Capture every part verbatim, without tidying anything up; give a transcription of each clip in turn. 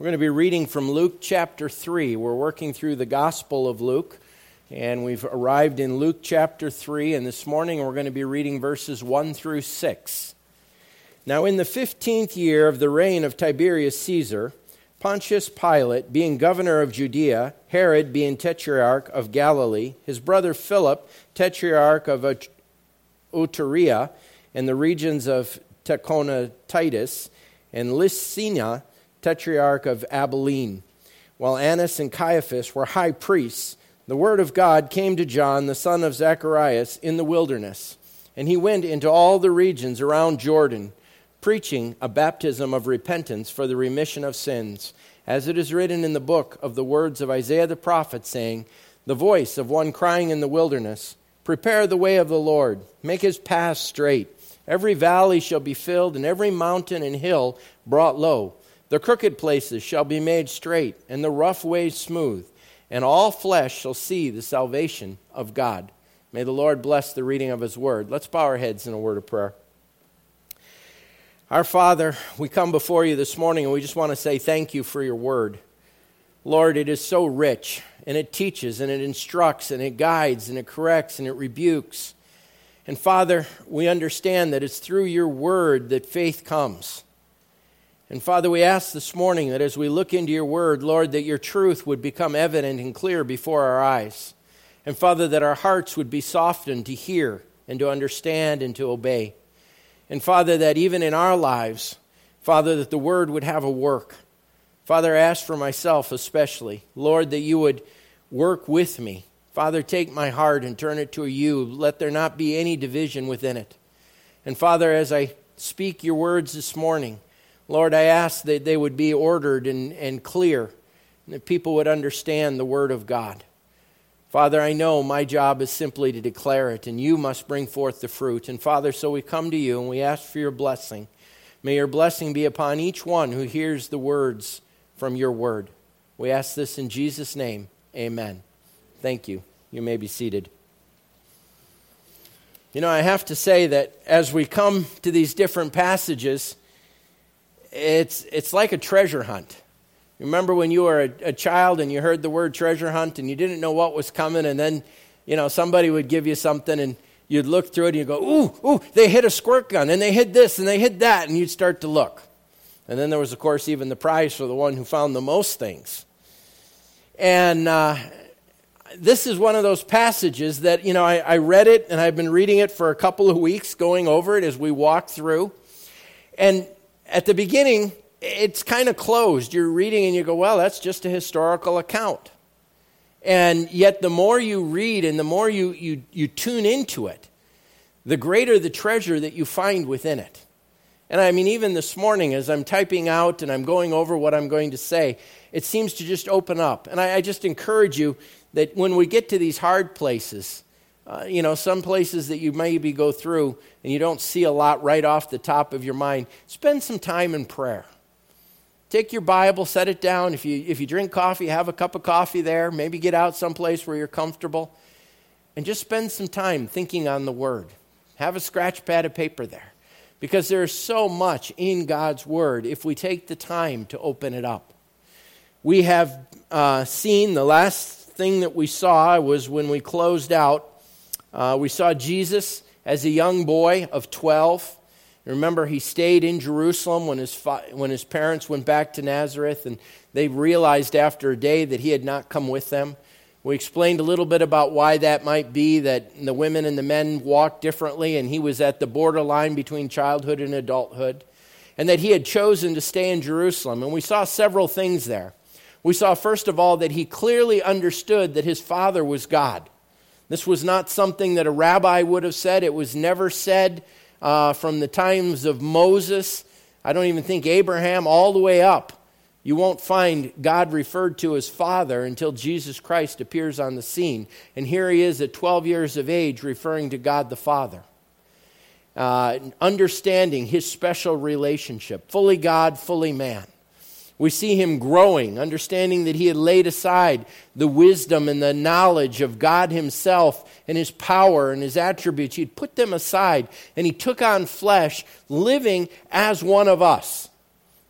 We're going to be reading from Luke chapter three. We're working through the Gospel of Luke, and we've arrived in Luke chapter three, and this morning we're going to be reading verses one through six. Now in the fifteenth year of the reign of Tiberius Caesar, Pontius Pilate being governor of Judea, Herod being tetrarch of Galilee, his brother Philip, tetrarch of Iturea, and the regions of Trachonitis, and Lycina, tetrarch of Abilene. While Annas and Caiaphas were high priests, the word of God came to John, the son of Zacharias, in the wilderness. And he went into all the regions around Jordan, preaching a baptism of repentance for the remission of sins, as it is written in the book of the words of Isaiah the prophet, saying, "The voice of one crying in the wilderness, prepare the way of the Lord, make his paths straight. Every valley shall be filled, and every mountain and hill brought low. The crooked places shall be made straight, and the rough ways smooth, and all flesh shall see the salvation of God." May the Lord bless the reading of his word. Let's bow our heads in a word of prayer. Our Father, we come before you this morning, and we just want to say thank you for your word. Lord, it is so rich, and it teaches, and it instructs, and it guides, and it corrects, and it rebukes. And Father, we understand that it's through your word that faith comes. And Father, we ask this morning that as we look into your word, Lord, that your truth would become evident and clear before our eyes. And Father, that our hearts would be softened to hear and to understand and to obey. And Father, that even in our lives, Father, that the word would have a work. Father, I ask for myself especially, Lord, that you would work with me. Father, take my heart and turn it to you. Let there not be any division within it. And Father, as I speak your words this morning, Lord, I ask that they would be ordered and, and clear, and that people would understand the word of God. Father, I know my job is simply to declare it, and you must bring forth the fruit. And Father, so we come to you and we ask for your blessing. May your blessing be upon each one who hears the words from your word. We ask this in Jesus' name. Amen. Thank you. You may be seated. You know, I have to say that as we come to these different passages, It's it's like a treasure hunt. Remember when you were a, a child and you heard the word treasure hunt and you didn't know what was coming, and then, you know, somebody would give you something and you'd look through it and you'd go, ooh, ooh, they hid a squirt gun and they hid this and they hid that, and you'd start to look. And then there was, of course, even the prize for the one who found the most things. And uh, this is one of those passages that, you know, I, I read it and I've been reading it for a couple of weeks, going over it as we walk through. And at the beginning, it's kind of closed. You're reading and you go, well, that's just a historical account. And yet the more you read and the more you, you, you tune into it, the greater the treasure that you find within it. And I mean, even this morning as I'm typing out and I'm going over what I'm going to say, it seems to just open up. And I, I just encourage you that when we get to these hard places, Uh, you know, some places that you maybe go through and you don't see a lot right off the top of your mind, spend some time in prayer. Take your Bible, set it down. If you if you drink coffee, have a cup of coffee there. Maybe get out someplace where you're comfortable. And just spend some time thinking on the Word. Have a scratch pad of paper there. Because there is so much in God's Word if we take the time to open it up. We have uh, seen, the last thing that we saw was when we closed out, Uh, we saw Jesus as a young boy of twelve. Remember, he stayed in Jerusalem when his fa- when his parents went back to Nazareth, and they realized after a day that he had not come with them. We explained a little bit about why that might be, that the women and the men walked differently, and he was at the borderline between childhood and adulthood, and that he had chosen to stay in Jerusalem. And we saw several things there. We saw, first of all, that he clearly understood that his father was God. This was not something that a rabbi would have said. It was never said uh, from the times of Moses. I don't even think Abraham, all the way up. You won't find God referred to as Father until Jesus Christ appears on the scene. And here he is at twelve years of age referring to God the Father. Uh, understanding his special relationship. Fully God, fully man. We see him growing, understanding that he had laid aside the wisdom and the knowledge of God himself and his power and his attributes. He'd put them aside, and he took on flesh, living as one of us.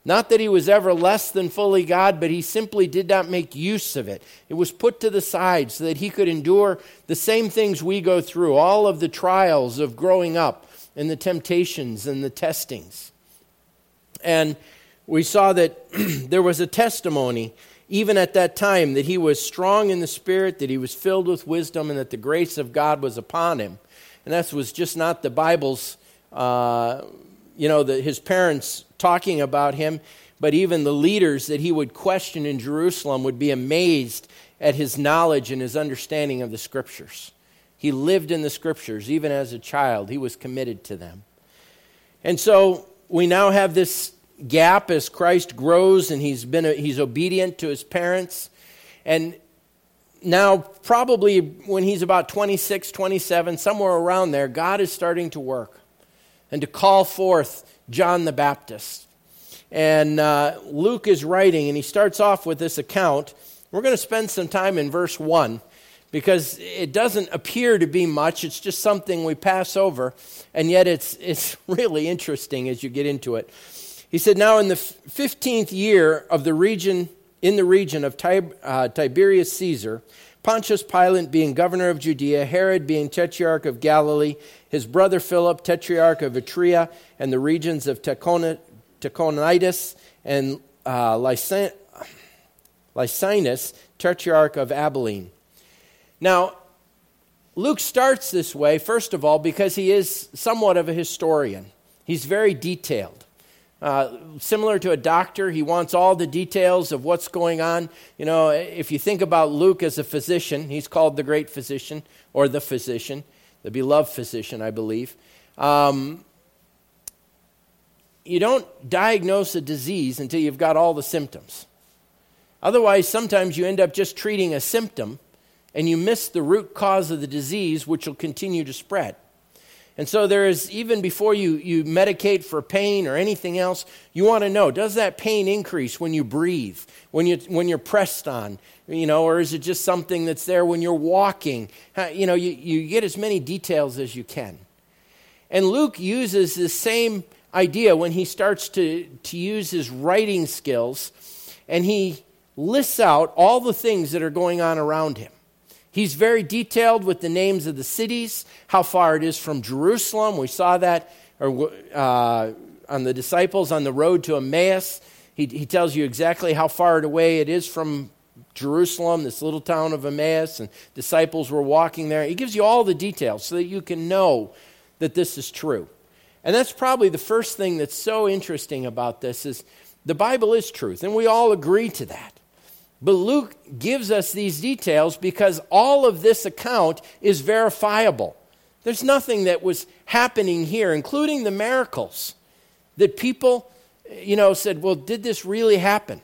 Not that he was ever less than fully God, but he simply did not make use of it. It was put to the side so that he could endure the same things we go through, all of the trials of growing up and the temptations and the testings. And we saw that there was a testimony even at that time that he was strong in the Spirit, that he was filled with wisdom, and that the grace of God was upon him. And that was just not the Bible's, uh, you know, the, his parents talking about him, but even the leaders that he would question in Jerusalem would be amazed at his knowledge and his understanding of the Scriptures. He lived in the Scriptures. Even as a child, he was committed to them. And so we now have this gap as Christ grows and he's been he's obedient to his parents. And now probably when he's about twenty-six, twenty-seven, somewhere around there, God is starting to work and to call forth John the Baptist. And uh, Luke is writing, and he starts off with this account. We're going to spend some time in verse one, because it doesn't appear to be much. It's just something we pass over, and yet it's it's really interesting as you get into it. He said, "Now in the fifteenth year of the region, in the region of Tib- uh, Tiberius Caesar, Pontius Pilate being governor of Judea, Herod being tetrarch of Galilee, his brother Philip, tetrarch of Ituraea, and the regions of Trachonitis and uh, Lysin- Lysinus, tetrarch of Abilene." Now, Luke starts this way, first of all, because he is somewhat of a historian. He's very detailed. Uh, similar to a doctor, he wants all the details of what's going on. You know, if you think about Luke as a physician, he's called the great physician, or the physician, the beloved physician, I believe. Um, you don't diagnose a disease until you've got all the symptoms. Otherwise, sometimes you end up just treating a symptom, and you miss the root cause of the disease, which will continue to spread. And so there is, even before you, you medicate for pain or anything else, you want to know, does that pain increase when you breathe, when, you, when you're pressed on, you know, or is it just something that's there when you're walking? You know, you, you get as many details as you can. And Luke uses the same idea when he starts to, to use his writing skills, and he lists out all the things that are going on around him. He's very detailed with the names of the cities, how far it is from Jerusalem. We saw that or, uh, on the disciples on the road to Emmaus. He, he tells you exactly how far away it is from Jerusalem, this little town of Emmaus, and disciples were walking there. He gives you all the details so that you can know that this is true. And that's probably the first thing that's so interesting about this is the Bible is truth, and we all agree to that. But Luke gives us these details because all of this account is verifiable. There's nothing that was happening here, including the miracles, that people, you know, said, well, did this really happen?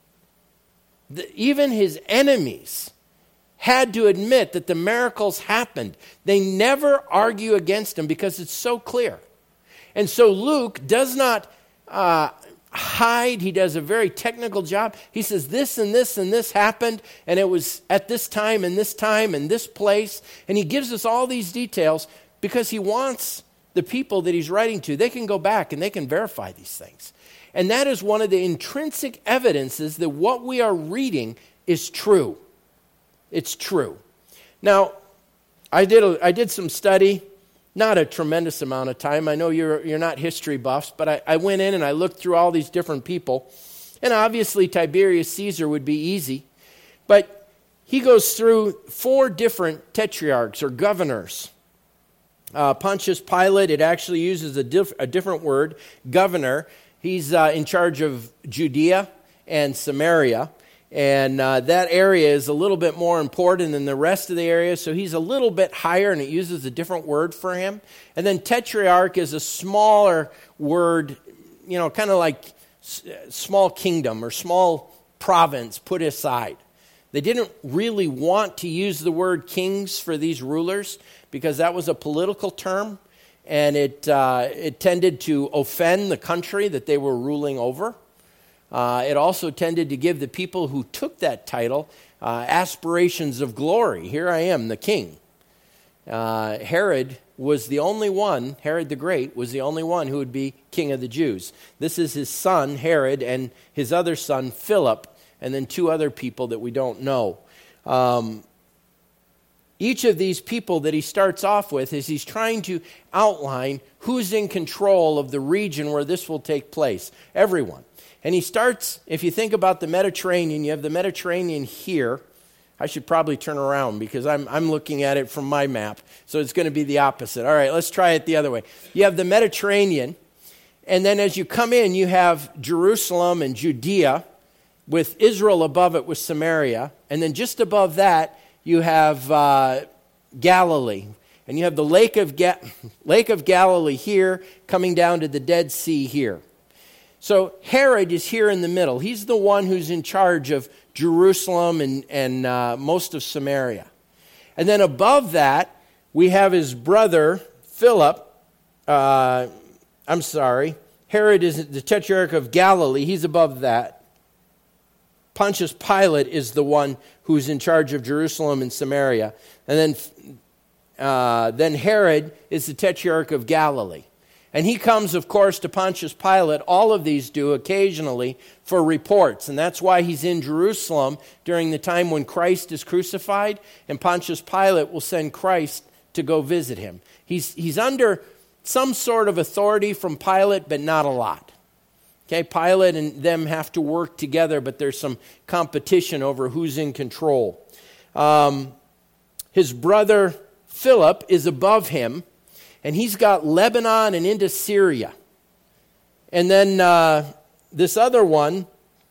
The, even his enemies had to admit that the miracles happened. They never argue against him because it's so clear. And so Luke does not uh, hide. He does a very technical job. He says this and this and this happened, and it was at this time and this time and this place. And he gives us all these details because he wants the people that he's writing to, they can go back and they can verify these things. And that is one of the intrinsic evidences that what we are reading is true. It's true. Now, I did a, I did some study. Not a tremendous amount of time. I know you're you're not history buffs, but I, I went in and I looked through all these different people. And obviously Tiberius Caesar would be easy. But he goes through four different tetrarchs or governors. Uh, Pontius Pilate, it actually uses a, diff, a different word, governor. He's uh, in charge of Judea and Samaria. And uh, that area is a little bit more important than the rest of the area, so he's a little bit higher, and it uses a different word for him. And then tetrarch is a smaller word, you know, kind of like s- small kingdom or small province put aside. They didn't really want to use the word kings for these rulers because that was a political term, and it uh, it tended to offend the country that they were ruling over. Uh, it also tended to give the people who took that title uh, aspirations of glory. Here I am, the king. Uh, Herod was the only one, Herod the Great, was the only one who would be king of the Jews. This is his son, Herod, and his other son, Philip, and then two other people that we don't know. Um, each of these people that he starts off with is he's trying to outline who's in control of the region where this will take place. Everyone. And he starts, if you think about the Mediterranean, you have the Mediterranean here. I should probably turn around because I'm I'm looking at it from my map. So it's going to be the opposite. All right, let's try it the other way. You have the Mediterranean, and then as you come in, you have Jerusalem and Judea, with Israel above it with Samaria. And then just above that, you have uh, Galilee. And you have the Lake of Ga- Lake of Galilee here, coming down to the Dead Sea here. So Herod is here in the middle. He's the one who's in charge of Jerusalem and, and uh, most of Samaria. And then above that, we have his brother, Philip. Uh, I'm sorry. Herod is the Tetrarch of Galilee. He's above that. Pontius Pilate is the one who's in charge of Jerusalem and Samaria. And then, uh, then Herod is the Tetrarch of Galilee. And he comes, of course, to Pontius Pilate. All of these do occasionally for reports. And that's why he's in Jerusalem during the time when Christ is crucified. And Pontius Pilate will send Christ to go visit him. He's, he's under some sort of authority from Pilate, but not a lot. Okay, Pilate and them have to work together, but there's some competition over who's in control. Um, his brother Philip is above him. And he's got Lebanon and into Syria. And then uh, this other one,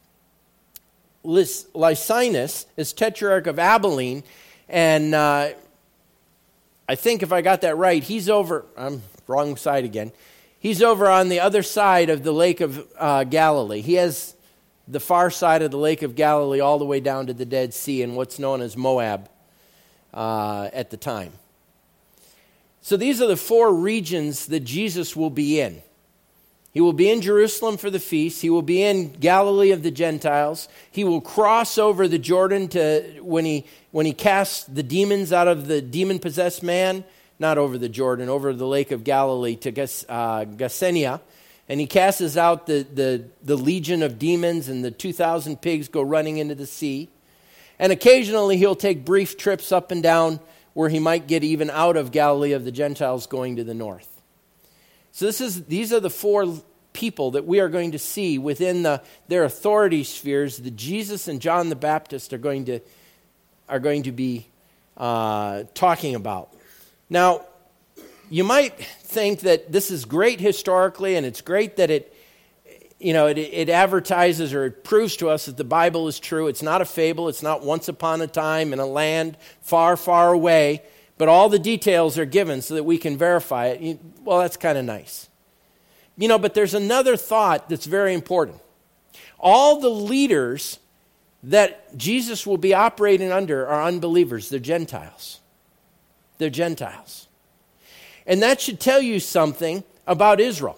Lys- Lysinus, is Tetrarch of Abilene. And uh, I think if I got that right, he's over, I'm wrong side again. He's over on the other side of the Lake of uh, Galilee. He has the far side of the Lake of Galilee all the way down to the Dead Sea in what's known as Moab uh, at the time. So these are the four regions that Jesus will be in. He will be in Jerusalem for the feast. He will be in Galilee of the Gentiles. He will cross over the Jordan to when he when he casts the demons out of the demon-possessed man, not over the Jordan, over the Lake of Galilee to uh, Gassenia. And he casts out the, the, the legion of demons, and the two thousand pigs go running into the sea. And occasionally he'll take brief trips up and down where he might get even out of Galilee of the Gentiles going to the north. So this is these are the four people that we are going to see within the, their authority spheres that Jesus and John the Baptist are going to are going to be uh, talking about. Now, you might think that this is great historically, and it's great that it you know, it, it advertises or it proves to us that the Bible is true. It's not a fable. It's not once upon a time in a land far, far away. But all the details are given so that we can verify it. You, well, that's kind of nice. You know, but there's another thought that's very important. All the leaders that Jesus will be operating under are unbelievers. They're Gentiles. They're Gentiles. And that should tell you something about Israel.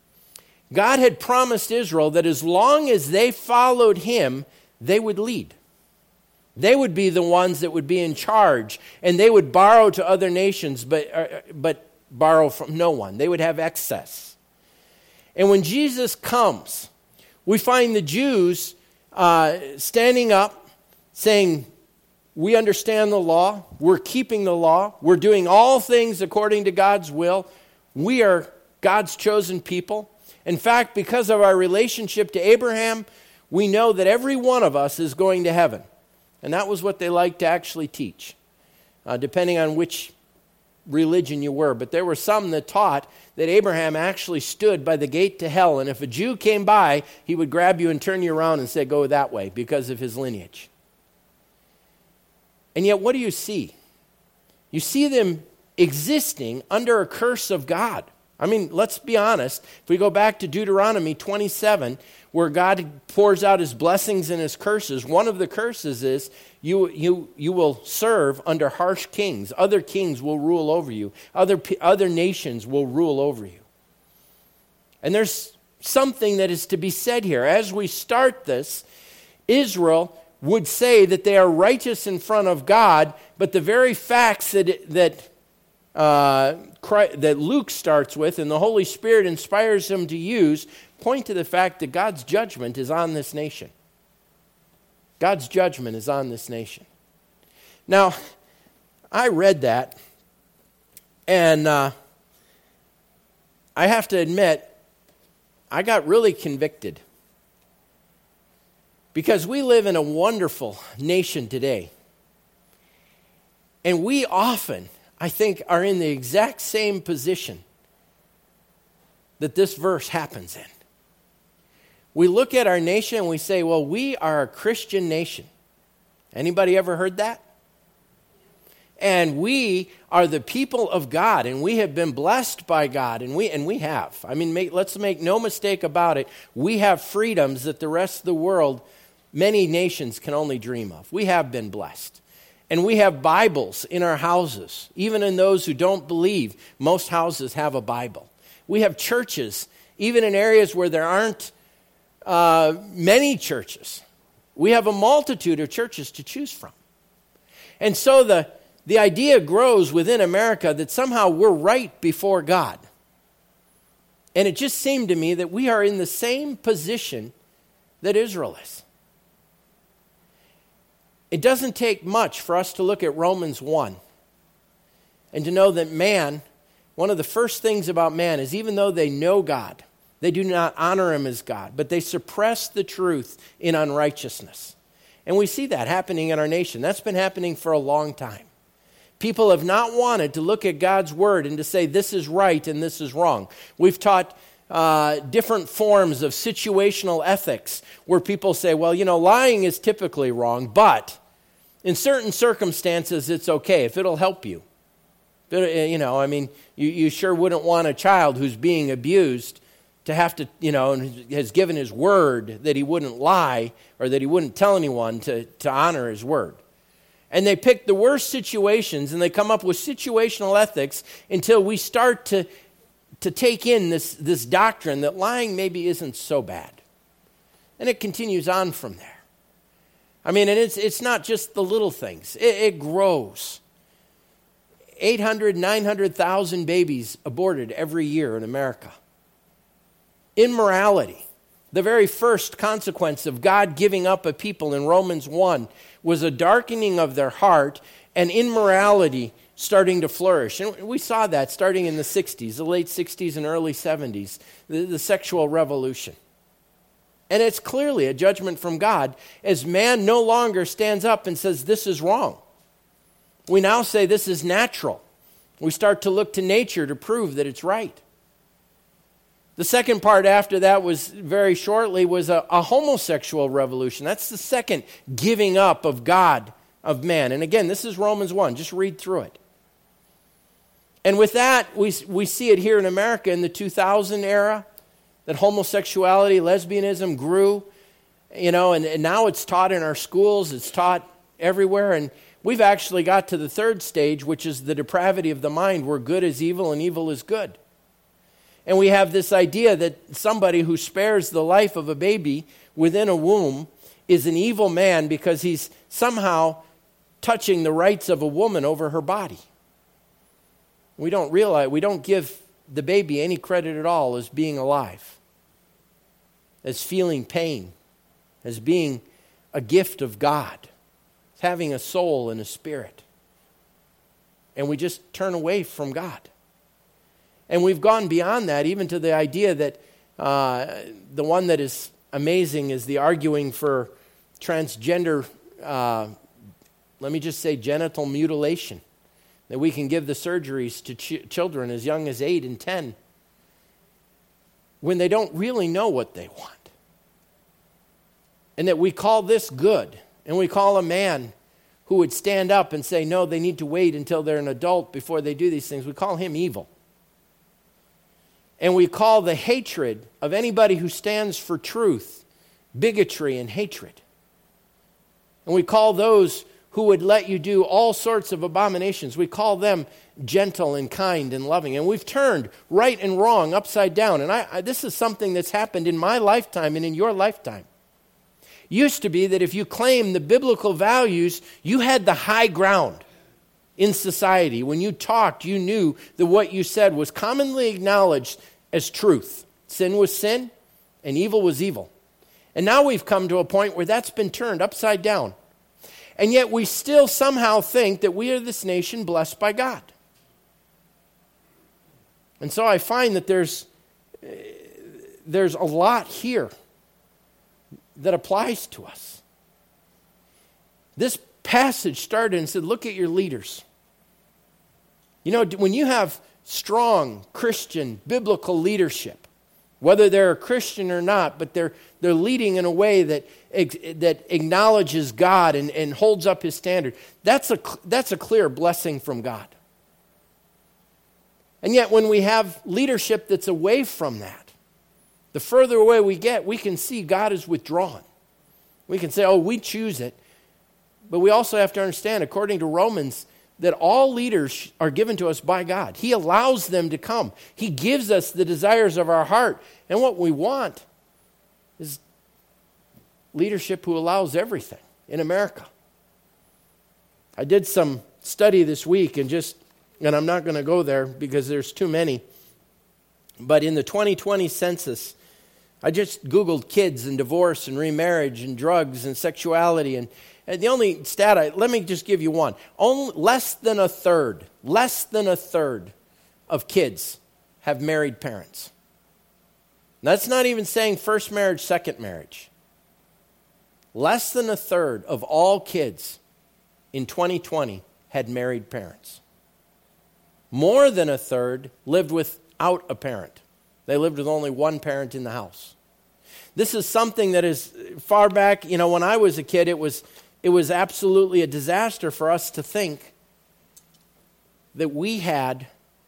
God had promised Israel that as long as they followed him, they would lead. They would be the ones that would be in charge, and they would borrow to other nations, but, uh, but borrow from no one. They would have excess. And when Jesus comes, we find the Jews uh, standing up, saying, we understand the law, we're keeping the law, we're doing all things according to God's will, we are God's chosen people. In fact, because of our relationship to Abraham, we know that every one of us is going to heaven. And that was what they liked to actually teach, uh, depending on which religion you were. But there were some that taught that Abraham actually stood by the gate to hell, and if a Jew came by, he would grab you and turn you around and say, go that way, because of his lineage. And yet, what do you see? You see them existing under a curse of God. I mean, let's be honest. If we go back to Deuteronomy twenty-seven, where God pours out his blessings and his curses, one of the curses is you you you will serve under harsh kings. Other kings will rule over you. Other other nations will rule over you. And there's something that is to be said here. As we start this, Israel would say that they are righteous in front of God, but the very facts that that uh, Christ, that Luke starts with and the Holy Spirit inspires him to use point to the fact that God's judgment is on this nation. God's judgment is on this nation. Now, I read that, and uh, I have to admit, I got really convicted. Because we live in a wonderful nation today. And we often, I think, are in the exact same position that this verse happens in. We look at our nation and we say, well, we are a Christian nation. Anybody ever heard that? And we are the people of God, and we have been blessed by God, and we and we have. I mean, make, let's make no mistake about it. We have freedoms that the rest of the world, many nations, can only dream of. We have been blessed. And we have Bibles in our houses. Even in those who don't believe, most houses have a Bible. We have churches, even in areas where there aren't uh, many churches. We have a multitude of churches to choose from. And so the, the idea grows within America that somehow we're right before God. And it just seemed to me that we are in the same position that Israel is. It doesn't take much for us to look at Romans one and to know that man, one of the first things about man is even though they know God, they do not honor him as God, but they suppress the truth in unrighteousness. And we see that happening in our nation. That's been happening for a long time. People have not wanted to look at God's word and to say this is right and this is wrong. We've taught Uh, different forms of situational ethics where people say, well, you know, lying is typically wrong, but in certain circumstances it's okay if it'll help you. But, you know, I mean, you, you sure wouldn't want a child who's being abused to have to, you know, and has given his word that he wouldn't lie or that he wouldn't tell anyone to, to honor his word. And they pick the worst situations and they come up with situational ethics until we start to to take in this, this doctrine that lying maybe isn't so bad. And it continues on from there. I mean, and it's it's not just the little things. It, it grows. eight hundred, nine hundred thousand babies aborted every year in America. Immorality. The very first consequence of God giving up a people in Romans one was a darkening of their heart and immorality starting to flourish. And we saw that starting in the sixties, the late sixties and early seventies, the, the sexual revolution. And it's clearly a judgment from God as man no longer stands up and says this is wrong. We now say this is natural. We start to look to nature to prove that it's right. The second part after that was very shortly was a, a homosexual revolution. That's the second giving up of God, of man. And again, this is Romans one. Just read through it. And with that, we we see it here in America in the two thousand era, that homosexuality, lesbianism grew, you know, and, and now it's taught in our schools, it's taught everywhere, and we've actually got to the third stage, which is the depravity of the mind, where good is evil and evil is good. And we have this idea that somebody who spares the life of a baby within a womb is an evil man because he's somehow touching the rights of a woman over her body. We don't realize, we don't give the baby any credit at all as being alive, as feeling pain, as being a gift of God, as having a soul and a spirit. And we just turn away from God. And we've gone beyond that, even to the idea that uh, the one that is amazing is the arguing for transgender, uh, let me just say genital mutilation. That we can give the surgeries to ch- children as young as eight and ten when they don't really know what they want. And that we call this good. And we call a man who would stand up and say, no, they need to wait until they're an adult before they do these things. We call him evil. And we call the hatred of anybody who stands for truth bigotry and hatred. And we call those who would let you do all sorts of abominations, we call them gentle and kind and loving. And we've turned right and wrong upside down. And I, I, this is something that's happened in my lifetime and in your lifetime. Used to be that if you claimed the biblical values, you had the high ground. in society. When you talked, you knew that what you said was commonly acknowledged as truth. Sin was sin, and evil was evil. And now we've come to a point where that's been turned upside down. And yet we still somehow think that we are this nation blessed by God. And so I find that there's, uh, there's a lot here that applies to us. This passage started and said, look at your leaders. You know, when you have strong Christian, biblical leadership, whether they're a Christian or not, but they're they're leading in a way that that acknowledges God and, and holds up His standard, that's a that's a clear blessing from God. And yet when we have leadership that's away from that, the further away we get, we can see God is withdrawn. We can say, oh, we choose it. But we also have to understand, according to Romans, that all leaders are given to us by God. He allows them to come. He gives us the desires of our heart. And what we want is leadership who allows everything in America. I did some study this week, and just, and I'm not going to go there because there's too many. But in the twenty twenty census, I just Googled kids and divorce and remarriage and drugs and sexuality, and And the only stat, I, let me just give you one. Only, less than a third, less than a third of kids have married parents. That's not even saying first marriage, second marriage. Less than a third of all kids in twenty twenty had married parents. More than a third lived without a parent. They lived with only one parent in the house. This is something that is far back, you know, when I was a kid, it was... It was absolutely a disaster for us to think that we had,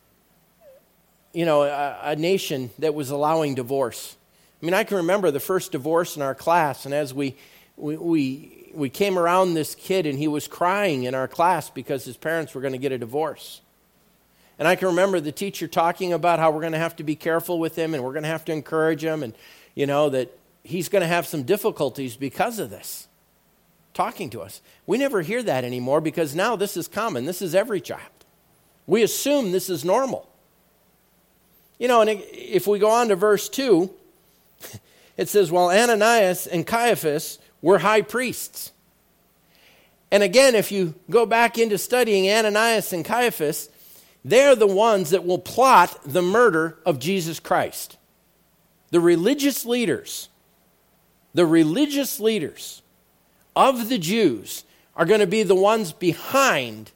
you know, a, a nation that was allowing divorce. I mean, I can remember the first divorce in our class, and as we we we, we came around this kid, and he was crying in our class because his parents were going to get a divorce. And I can remember the teacher talking about how we're going to have to be careful with him, and we're going to have to encourage him, and, you know, that he's going to have some difficulties because of this. Talking to us. We never hear that anymore because now this is common. This is every child. We assume this is normal. You know, and if we go on to verse two, it says, while Ananias and Caiaphas were high priests. And again, if you go back into studying Ananias and Caiaphas, they're the ones that will plot the murder of Jesus Christ. The religious leaders, the religious leaders of the Jews are going to be the ones behind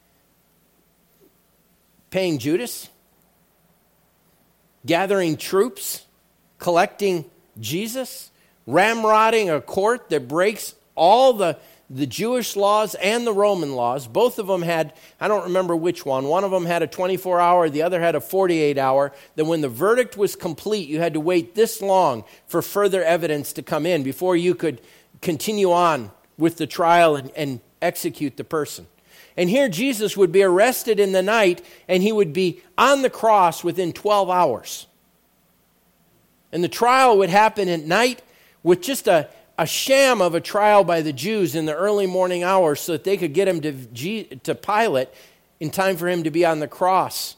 paying Judas, gathering troops, collecting Jesus, ramrodding a court that breaks all the, the Jewish laws and the Roman laws. Both of them had, I don't remember which one, one of them had a twenty-four hour, the other had a forty-eight hour, that when the verdict was complete, you had to wait this long for further evidence to come in before you could continue on with the trial and, and execute the person. And here Jesus would be arrested in the night, and he would be on the cross within twelve hours. And the trial would happen at night with just a, a sham of a trial by the Jews in the early morning hours so that they could get him to, G, to Pilate in time for him to be on the cross,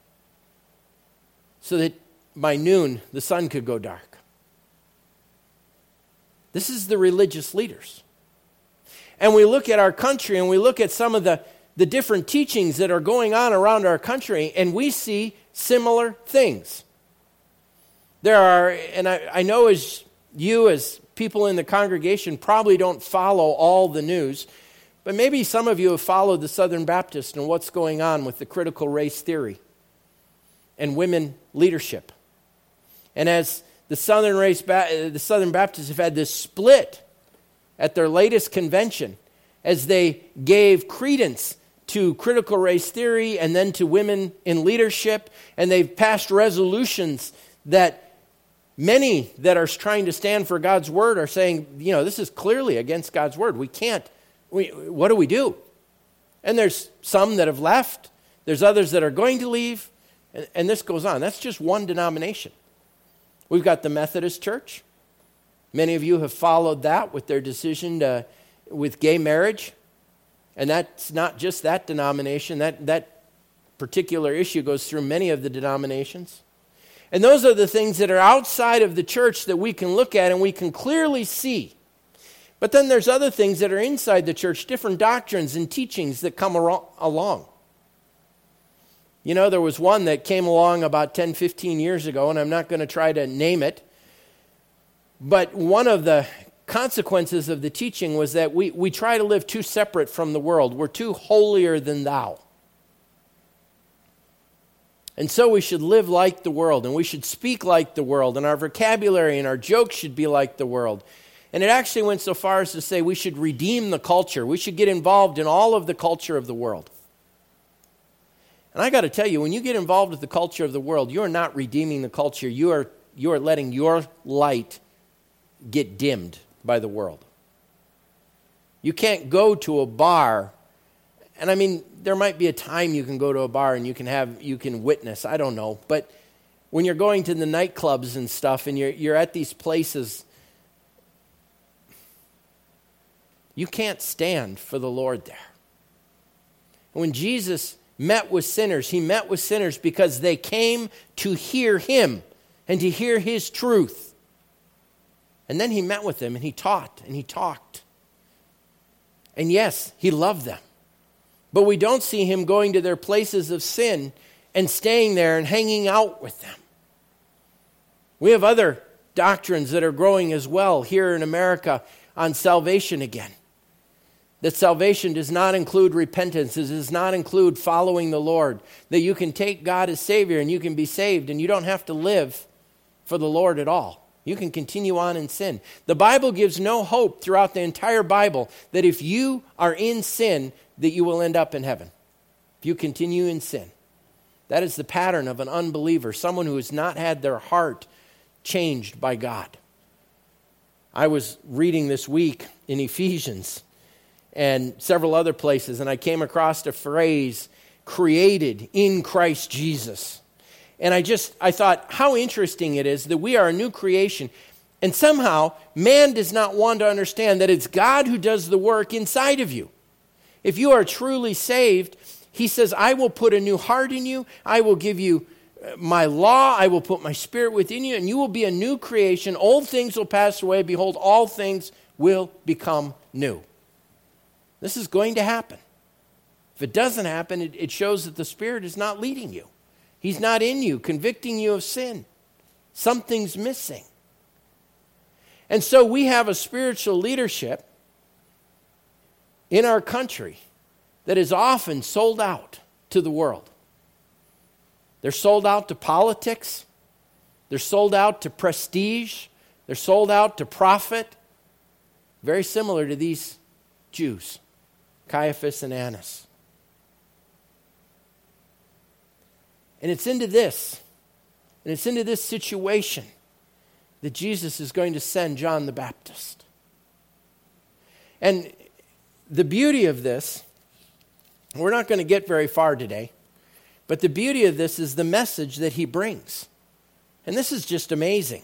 so that by noon the sun could go dark. This is the religious leaders. And we look at our country and we look at some of the, the different teachings that are going on around our country, and we see similar things. There are, and I, I know as you as people in the congregation probably don't follow all the news, but maybe some of you have followed the Southern Baptist and what's going on with the critical race theory and women leadership. And as the Southern race, the Southern Baptists have had this split at their latest convention as they gave credence to critical race theory and then to women in leadership, and they've passed resolutions that many that are trying to stand for God's word are saying, you know, this is clearly against God's word. We can't, we, what do we do? And there's some that have left. There's others that are going to leave. And, and this goes on. That's just one denomination. We've got the Methodist Church. Many of you have followed that with their decision to, with gay marriage. And that's not just that denomination. That, that particular issue goes through many of the denominations. And those are the things that are outside of the church that we can look at and we can clearly see. But then there's other things that are inside the church, different doctrines and teachings that come along. You know, there was one that came along about ten, fifteen years ago, and I'm not going to try to name it. But one of the consequences of the teaching was that we, we try to live too separate from the world. We're too holier than thou. And so we should live like the world, and we should speak like the world, and our vocabulary and our jokes should be like the world. And it actually went so far as to say we should redeem the culture. We should get involved in all of the culture of the world. And I got to tell you, when you get involved with the culture of the world, you are not redeeming the culture. You are, you are letting your light get dimmed by the world. You can't go to a bar, and I mean, there might be a time you can go to a bar and you can have, you can witness, I don't know. But when you're going to the nightclubs and stuff and you're, you're at these places, you can't stand for the Lord there. When Jesus met with sinners, he met with sinners because they came to hear him and to hear his truth. And then he met with them and he taught and he talked. And yes, he loved them. But we don't see him going to their places of sin and staying there and hanging out with them. We have other doctrines that are growing as well here in America on salvation again. That salvation does not include repentance. It does not include following the Lord. That you can take God as Savior and you can be saved and you don't have to live for the Lord at all. You can continue on in sin. The Bible gives no hope throughout the entire Bible that if you are in sin, that you will end up in heaven. If you continue in sin. That is the pattern of an unbeliever, someone who has not had their heart changed by God. I was reading this week in Ephesians and several other places, and I came across a phrase, created in Christ Jesus. And I just, I thought, how interesting it is that we are a new creation. And somehow, man does not want to understand that it's God who does the work inside of you. If you are truly saved, he says, I will put a new heart in you. I will give you my law. I will put my spirit within you, and you will be a new creation. Old things will pass away. Behold, all things will become new. This is going to happen. If it doesn't happen, it, it shows that the Spirit is not leading you. He's not in you, convicting you of sin. Something's missing. And so we have a spiritual leadership in our country that is often sold out to the world. They're sold out to politics. They're sold out to prestige. They're sold out to profit. Very similar to these Jews, Caiaphas and Annas. And it's into this, and it's into this situation that Jesus is going to send John the Baptist. And the beauty of this, we're not going to get very far today, but the beauty of this is the message that he brings. And this is just amazing.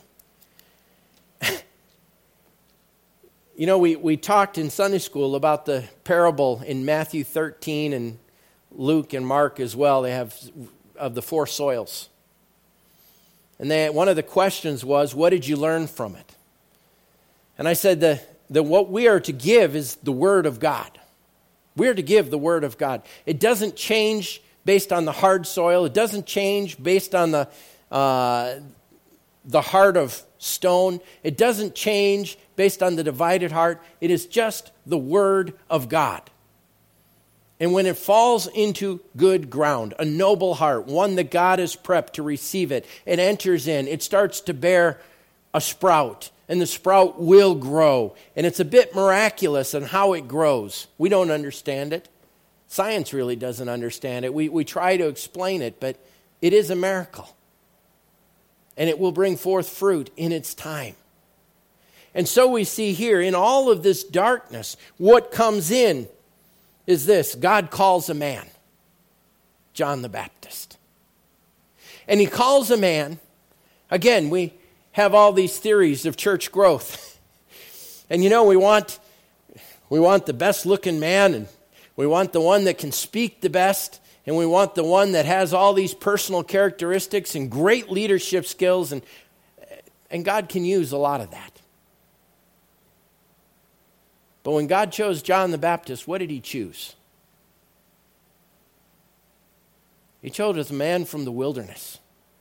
You know, we, we talked in Sunday school about the parable in Matthew thirteen and Luke and Mark as well. They have of the four soils. And they, one of the questions was, what did you learn from it? And I said that, that what we are to give is the Word of God. We are to give the Word of God. It doesn't change based on the hard soil. It doesn't change based on the uh, the heart of stone. It doesn't change based on the divided heart. It is just the Word of God. And when it falls into good ground, a noble heart, one that God has prepped to receive it, it enters in, it starts to bear a sprout, and the sprout will grow. And it's a bit miraculous in how it grows. We don't understand it. Science really doesn't understand it. We, we try to explain it, but it is a miracle. And it will bring forth fruit in its time. And so we see here, in all of this darkness, what comes in is this: God calls a man, John the Baptist. And he calls a man, again, we have all these theories of church growth. And you know, we want we want the best looking man, and We want the one that can speak the best, and we want the one that has all these personal characteristics and great leadership skills, and, and God can use a lot of that. But when God chose John the Baptist, what did he choose? He chose a man from the wilderness.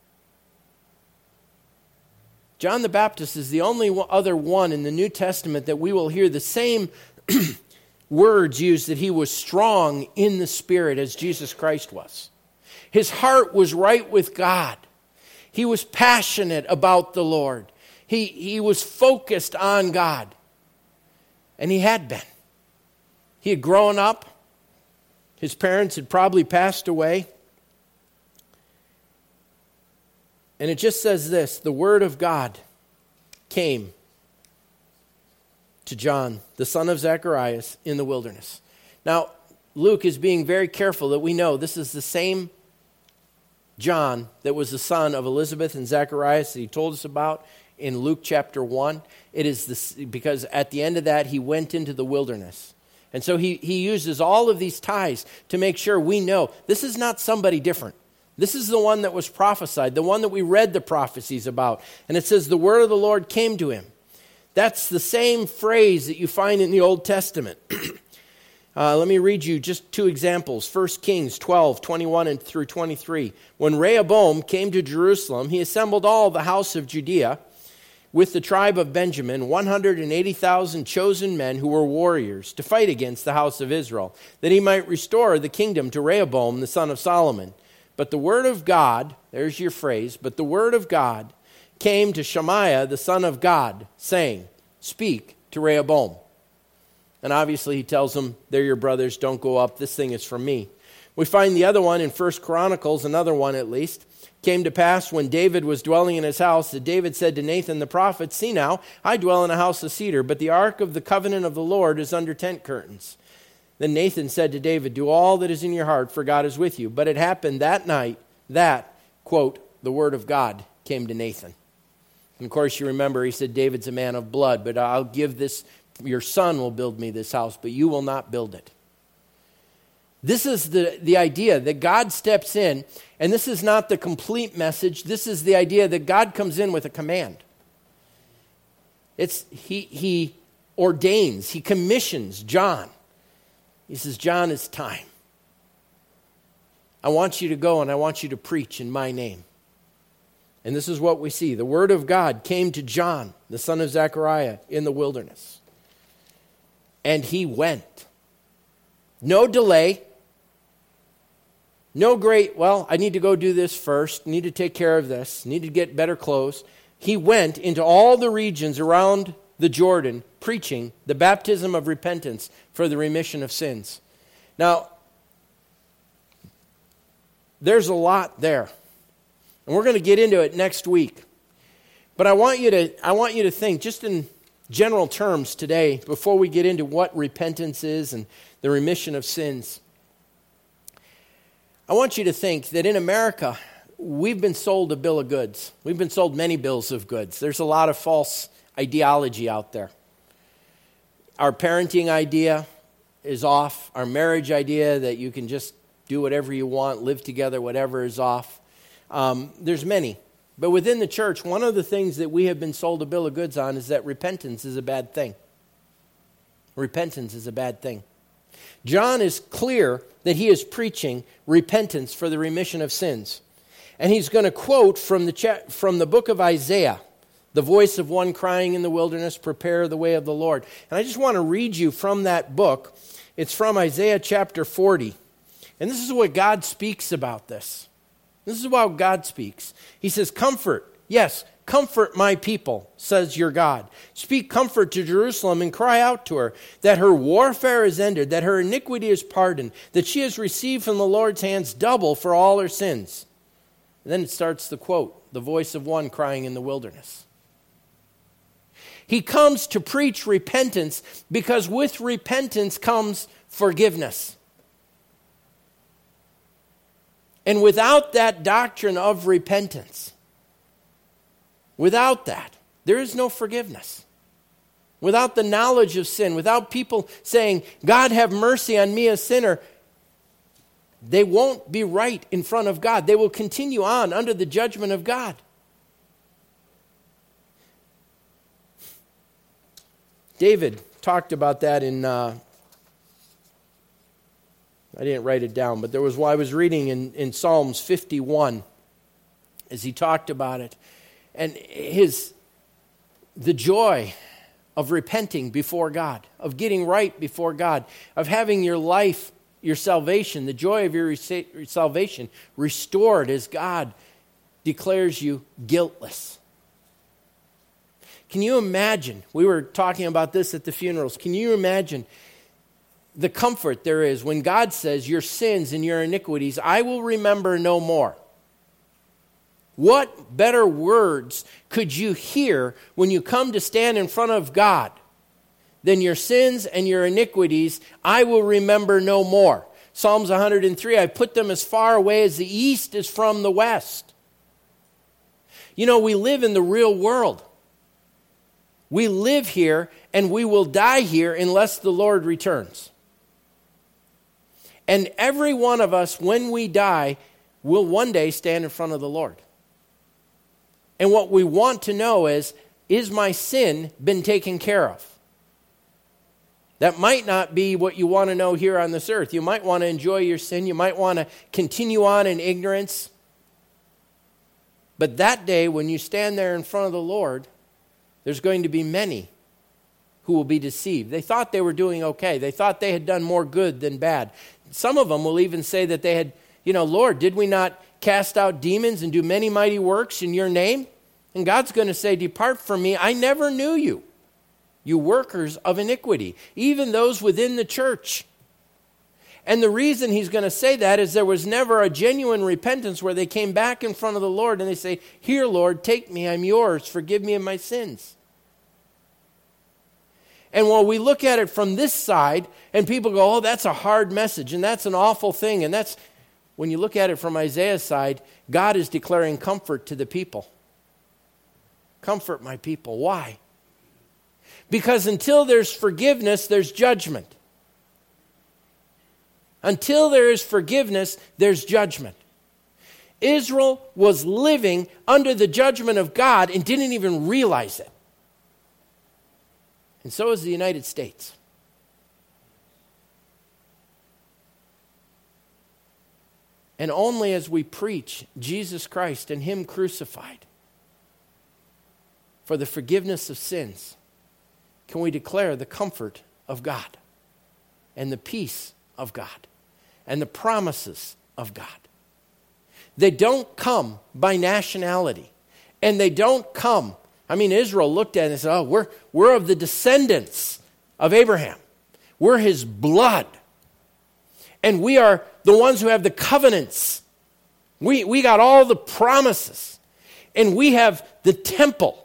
John the Baptist is the only other one in the New Testament that we will hear the same words used, that he was strong in the Spirit as Jesus Christ was. His heart was right with God. He was passionate about the Lord. He, he was focused on God. And he had been. He had grown up. His parents had probably passed away. And it just says this: the word of God came to John, the son of Zacharias, in the wilderness. Now, Luke is being very careful that we know this is the same John that was the son of Elizabeth and Zacharias that he told us about in Luke chapter one. It is this, because at the end of that, he went into the wilderness. And so he, he uses all of these ties to make sure we know this is not somebody different. This is the one that was prophesied, the one that we read the prophecies about. And it says the word of the Lord came to him. That's the same phrase that you find in the Old Testament. uh, let me read you just two examples. First Kings twelve, twenty-one and through twenty-three. When Rehoboam came to Jerusalem, he assembled all the house of Judea with the tribe of Benjamin, one hundred eighty thousand chosen men who were warriors, to fight against the house of Israel, that he might restore the kingdom to Rehoboam, the son of Solomon. But the word of God, there's your phrase, but the word of God came to Shemaiah, the son of God, saying, speak to Rehoboam. And obviously he tells them, they're your brothers, don't go up, this thing is from me. We find the other one in First Chronicles, another one at least. Came to pass when David was dwelling in his house that David said to Nathan the prophet, see now, I dwell in a house of cedar, but the ark of the covenant of the Lord is under tent curtains. Then Nathan said to David, do all that is in your heart, for God is with you. But it happened that night that, quote, the word of God came to Nathan. And of course, you remember, he said, David's a man of blood, but I'll give this, your son will build me this house, but you will not build it. This is the, the idea that God steps in, and this is not the complete message. This is the idea that God comes in with a command. It's he, he ordains, he commissions John. He says, John, it's time. I want you to go and I want you to preach in my name. And this is what we see. The word of God came to John, the son of Zechariah, in the wilderness. And he went. No delay. No great, well, I need to go do this first. Need to take care of this. Need to get better clothes. He went into all the regions around the Jordan, preaching the baptism of repentance for the remission of sins. Now, there's a lot there. And we're going to get into it next week. But I want you to I want you to think just in general terms today before we get into what repentance is and the remission of sins. I want you to think that in America, we've been sold a bill of goods. We've been sold many bills of goods. There's a lot of false ideology out there. Our parenting idea is off. Our marriage idea that you can just do whatever you want, live together, whatever is off. Um, there's many. But within the church, one of the things that we have been sold a bill of goods on is that repentance is a bad thing. Repentance is a bad thing. John is clear that he is preaching repentance for the remission of sins. And he's going to quote from the cha- from the book of Isaiah, the voice of one crying in the wilderness, prepare the way of the Lord. And I just want to read you from that book. It's from Isaiah chapter forty. And this is what God speaks about this. This is how God speaks. He says, comfort, yes, comfort my people, says your God. Speak comfort to Jerusalem and cry out to her that her warfare is ended, that her iniquity is pardoned, that she has received from the Lord's hands double for all her sins. And then it starts the quote, the voice of one crying in the wilderness. He comes to preach repentance because with repentance comes forgiveness. And without that doctrine of repentance, without that, there is no forgiveness. without the knowledge of sin, without people saying, God, have mercy on me, a sinner, they won't be right in front of God. They will continue on under the judgment of God. David talked about that in, uh, I didn't write it down, but there was, while I was reading in, in Psalms fifty-one, as he talked about it, and his, the joy of repenting before God, of getting right before God, of having your life, your salvation, the joy of your resa- salvation restored as God declares you guiltless. Can you imagine? We were talking about this at the funerals. Can you imagine the comfort there is when God says, your sins and your iniquities, I will remember no more? What better words could you hear when you come to stand in front of God than your sins and your iniquities, I will remember no more? Psalms one hundred three, I put them as far away as the east is from the west. You know, we live in the real world. We live here and we will die here unless the Lord returns. And every one of us, when we die, will one day stand in front of the Lord. And what we want to know is, is my sin been taken care of? That might not be what you want to know here on this earth. You might want to enjoy your sin. You might want to continue on in ignorance. But that day, when you stand there in front of the Lord, there's going to be many who will be deceived. They thought they were doing okay. They thought they had done more good than bad. Some of them will even say that they had, you know, Lord, did we not cast out demons and do many mighty works in your name? And God's going to say, depart from me, I never knew you, you workers of iniquity, even those within the church. And the reason he's going to say that is there was never a genuine repentance where they came back in front of the Lord and they say, here, Lord, take me, I'm yours, forgive me of my sins. And while we look at it from this side, and people go, oh, that's a hard message, and that's an awful thing, and that's, when you look at it from Isaiah's side, God is declaring comfort to the people. Comfort my people. Why? Because until there's forgiveness, there's judgment. Until there is forgiveness, there's judgment. Israel was living under the judgment of God and didn't even realize it. And so is the United States. And only as we preach Jesus Christ and Him crucified for the forgiveness of sins can we declare the comfort of God and the peace of God and the promises of God. They don't come by nationality, and they don't come. I mean, Israel looked at it and said, oh, we're, we're of the descendants of Abraham. We're his blood. And we are the ones who have the covenants. We, we got all the promises. And we have the temple.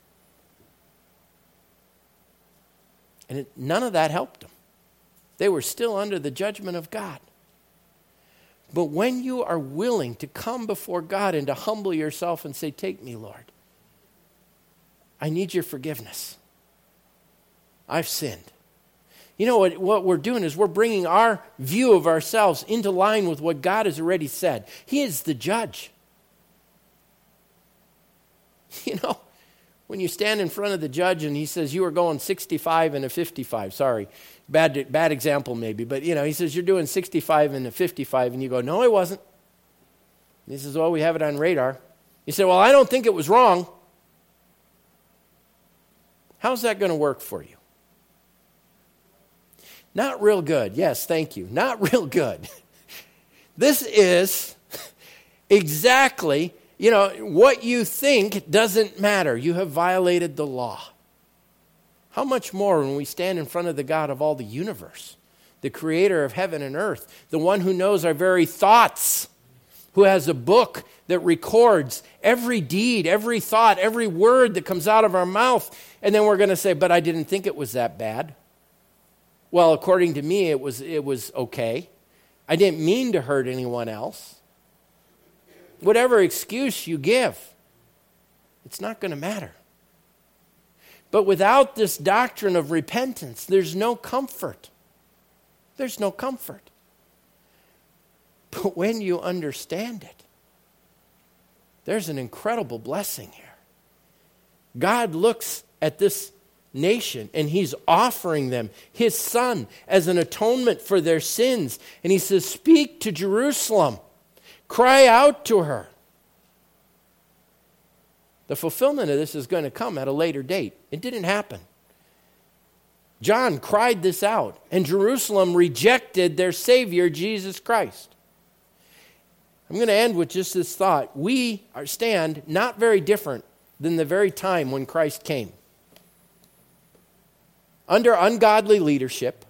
And it, none of that helped them. They were still under the judgment of God. But when you are willing to come before God and to humble yourself and say, take me, Lord. I need your forgiveness. I've sinned. You know what, what we're doing is we're bringing our view of ourselves into line with what God has already said. He is the judge. You know, when you stand in front of the judge and he says, you are going sixty-five and a fifty-five. Sorry, bad, bad example maybe. But, you know, he says, you're doing sixty-five and a fifty-five. And you go, no, I wasn't. And he says, well, we have it on radar. You say, well, I don't think it was wrong. How's that going to work for you? Not real good. Yes, thank you. Not real good. This is exactly, you know, what you think doesn't matter. You have violated the law. How much more when we stand in front of the God of all the universe, the creator of heaven and earth, the one who knows our very thoughts, who has a book that records every deed, every thought, every word that comes out of our mouth. And then we're going to say, but I didn't think it was that bad. Well, according to me, it was it was okay. I didn't mean to hurt anyone else. Whatever excuse you give, it's not going to matter. But without this doctrine of repentance, there's no comfort. There's no comfort. But when you understand it, there's an incredible blessing here. God looks at this nation and he's offering them his son as an atonement for their sins. And he says, speak to Jerusalem. Cry out to her. The fulfillment of this is going to come at a later date. It didn't happen. John cried this out, and Jerusalem rejected their Savior, Jesus Christ. I'm going to end with just this thought. We are stand not very different than the very time when Christ came. Under ungodly leadership,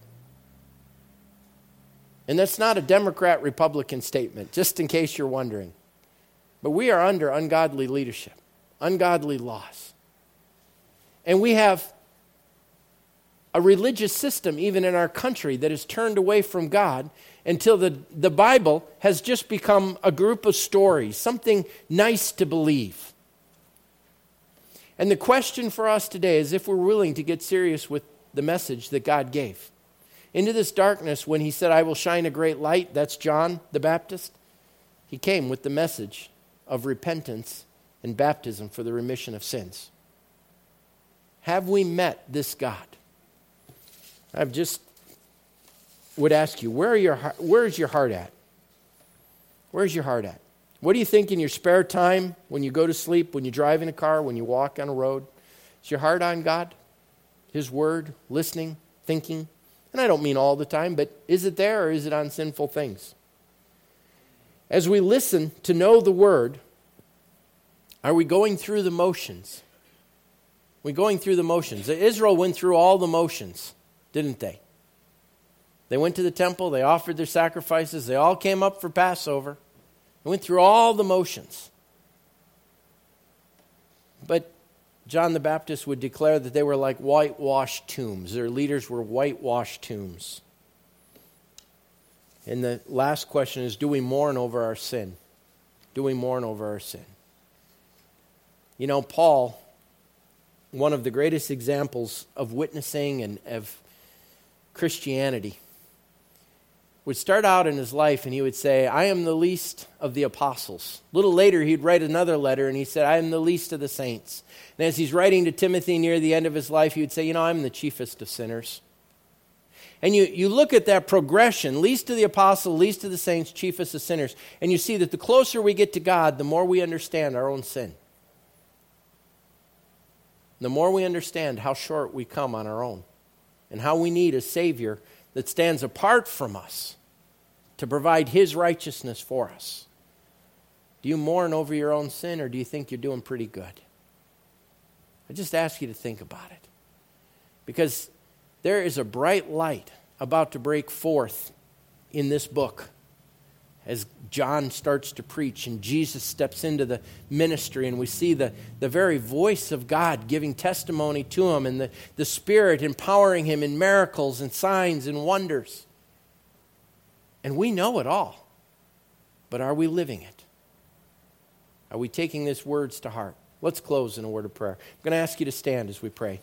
and that's not a Democrat-Republican statement, just in case you're wondering. But we are under ungodly leadership, ungodly laws. And we have a religious system, even in our country, that has turned away from God until the, the Bible has just become a group of stories, something nice to believe. And the question for us today is if we're willing to get serious with the message that God gave. Into this darkness, when he said, I will shine a great light, that's John the Baptist, he came with the message of repentance and baptism for the remission of sins. Have we met this God? I've just would ask you, where are your where is your heart at? Where's your heart at? What do you think in your spare time, when you go to sleep, when you drive in a car, when you walk on a road? Is your heart on God? His word, listening, thinking? And I don't mean all the time, but is it there or is it on sinful things? As we listen to know the word, are we going through the motions? We're going through the motions. Israel went through all the motions, didn't they? They went to the temple, they offered their sacrifices, they all came up for Passover. They went through all the motions. But John the Baptist would declare that they were like whitewashed tombs. Their leaders were whitewashed tombs. And the last question is, do we mourn over our sin? Do we mourn over our sin? You know, Paul, one of the greatest examples of witnessing and of Christianity, would start out in his life and he would say, I am the least of the apostles. A little later he'd write another letter and he said, I am the least of the saints. And as he's writing to Timothy near the end of his life, he would say, you know, I'm the chiefest of sinners. And you, you look at that progression, least of the apostle, least of the saints, chiefest of sinners, and you see that the closer we get to God, the more we understand our own sin. The more we understand how short we come on our own and how we need a Savior that stands apart from us to provide his righteousness for us. Do you mourn over your own sin, or do you think you're doing pretty good? I just ask you to think about it. Because there is a bright light about to break forth in this book as John starts to preach and Jesus steps into the ministry, and we see the, the very voice of God giving testimony to him, and the, the Spirit empowering him in miracles and signs and wonders. And we know it all. But are we living it? Are we taking these words to heart? Let's close in a word of prayer. I'm going to ask you to stand as we pray.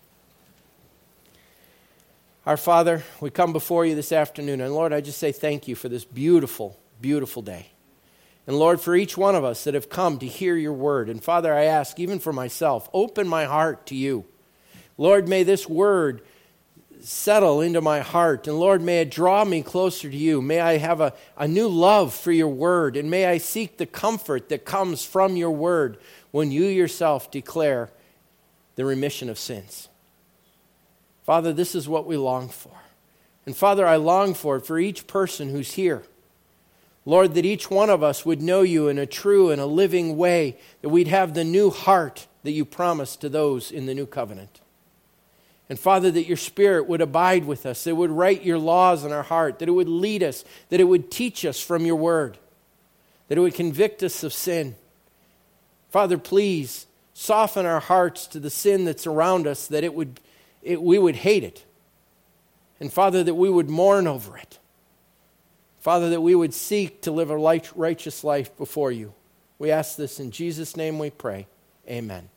Our Father, we come before you this afternoon, and Lord, I just say thank you for this beautiful, beautiful day. And Lord, for each one of us that have come to hear your word. And Father, I ask, even for myself, open my heart to you. Lord, may this word settle into my heart. And Lord, may it draw me closer to you. May I have a, a new love for your word. And may I seek the comfort that comes from your word when you yourself declare the remission of sins. Father, this is what we long for. And Father, I long for it for each person who's here. Lord, that each one of us would know you in a true and a living way, that we'd have the new heart that you promised to those in the new covenant. And Father, that your Spirit would abide with us, that it would write your laws in our heart, that it would lead us, that it would teach us from your word, that it would convict us of sin. Father, please soften our hearts to the sin that's around us, that it would, it, we would hate it. And Father, that we would mourn over it. Father, that we would seek to live a righteous life before you. We ask this in Jesus' name we pray. Amen.